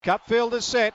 Cupfield is set.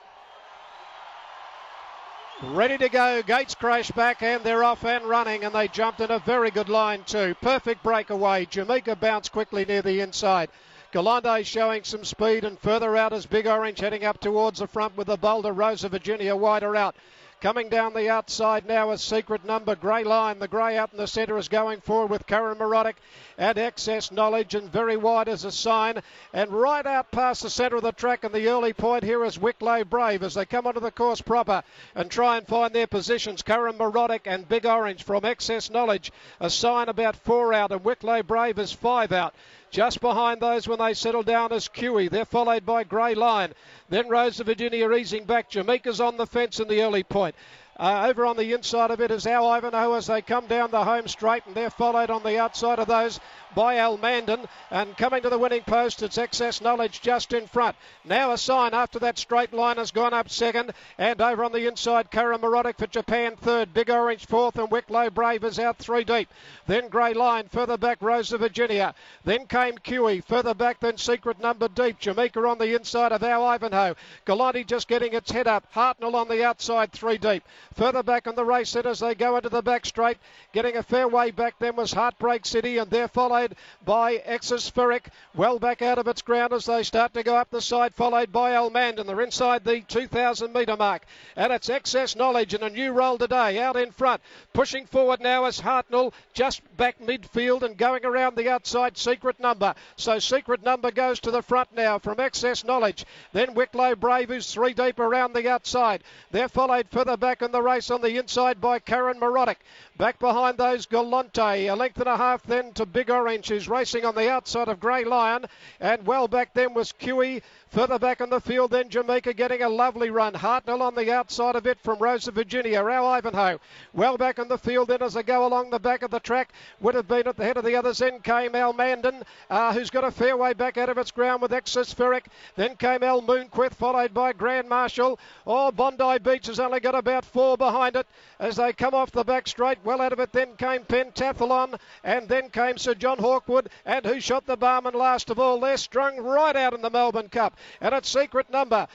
Ready to go. Gates crash back and they're off and running, and they jumped in a very good line too. Perfect breakaway. Jamaica bounced quickly near the inside. Galante showing some speed, and further out is Big Orange heading up towards the front with the bolder Rosa Virginia wider out. Coming down the outside now is Secret Number. Grey Line, the grey out in the centre, is going forward with Karen Morotic and Excess Knowledge, and very wide as a sign. And right out past the centre of the track and the early point here is Wicklow Brave as they come onto the course proper and try and find their positions. Karen Morotic and Big Orange from Excess Knowledge. A sign about 4 out, and Wicklow Brave is 5 out. Just behind those when they settle down is Kiwi. They're followed by Grey Line. Then Rosa Virginia easing back. Jamaica's on the fence in the early point. Over on the inside of it is Our Ivanhoe as they come down the home straight, and they're followed on the outside of those by Al Mandan. And coming to the winning post, it's Excess Knowledge just in front. Now a sign after that straight line has gone up second, and over on the inside, Karen Morotic for Japan third, Big Orange fourth, and Wicklow Brave is out 3 deep. Then Grey Line, further back Rosa Virginia. Then came Kiwi, further back then Secret Number deep. Jamaica on the inside of Our Ivanhoe. Galante just getting its head up. Hartnell on the outside 3 deep. Further back on the race set as they go into the back straight, getting a fair way back then was Heartbreak City, and they're followed by Exospheric, well back out of its ground as they start to go up the side, followed by Almandan. They're inside the 2,000 metre mark, and it's Excess Knowledge in a new role today, out in front. Pushing forward now is Hartnell, just back midfield and going around the outside, Secret Number. So Secret Number goes to the front now from Excess Knowledge. Then Wicklow Brave, who's 3 deep around the outside. They're followed further back in the race on the inside by Karen Morotic. Back behind those Galante, a length and a half then to Big Orange, who's racing on the outside of Grey Lion, and well back then was Kiwi. Further back on the field then Jamaica getting a lovely run. Hartnell on the outside of it from Rosa Virginia. Our Ivanhoe well back on the field then as they go along the back of the track. Would have been at the head of the others. Then came Al Mandan, who's got a fair way back out of its ground with Exospheric. Then came Al Moonquith, followed by Grand Marshal. Bondi Beach has only got about 4 behind it as they come off the back straight. Well out of it then came Pentathlon, and then came Sir John Hawkwood, and Who Shot the Barman last of all. They're strung right out in the Melbourne Cup, and it's Secret Number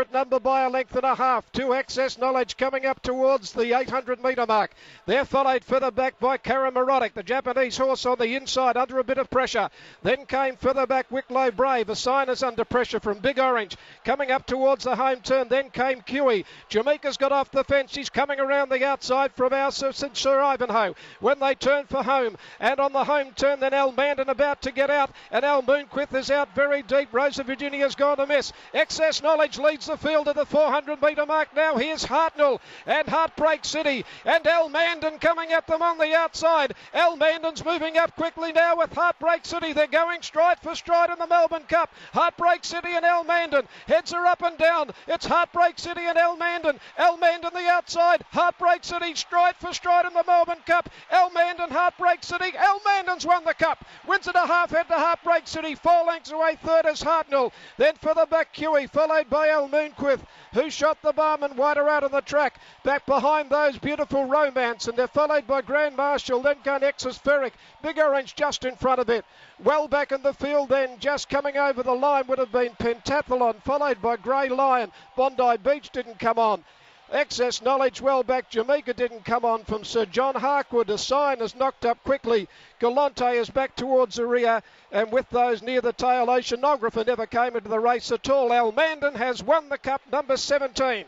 by a length and a half to Excess Knowledge coming up towards the 800 metre mark. They're followed further back by Karen Morotic, the Japanese horse on the inside under a bit of pressure. Then came further back Wicklow Brave. A sign is under pressure from Big Orange coming up towards the home turn. Then came Kiwi. Jamaica's got off the fence. She's coming around the outside from our Sir Ivanhoe when they turn for home, and on the home turn then Al Mandan about to get out, and Al Moonquith is out very deep. Rosa Virginia's gone to miss. Excess Knowledge leads the field to the 400 metre mark now. Here's Hartnell and Heartbreak City and Al Mandan coming at them on the outside. Al Mandan's moving up quickly now with Heartbreak City. They're going stride for stride in the Melbourne Cup. Heartbreak City and Al Mandan. Heads are up and down. It's Heartbreak City and Al Mandan. Al Mandan the outside. Heartbreak City stride for stride in the Melbourne Cup. Al Mandan, Heartbreak City. Al Mandan's won the Cup. Wins it a half head to Heartbreak City. 4 lengths away. Third is Hartnell. Then further back Kiwi, followed by Al Moonquith. Who Shot the Barman wider out on the track. Back behind those Beautiful Romance, and they're followed by Grand Marshal. Then gone Exospheric. Big Orange just in front of it. Well back in the field then, just coming over the line would have been Pentathlon, followed by Grey Lion. Bondi Beach didn't come on. Excess Knowledge well back. Jamaica didn't come on from Sir John Harkwood. A sign is knocked up quickly. Galante is back towards the rear, and with those near the tail, Oceanographer never came into the race at all. Al Mandan has won the Cup, number 17.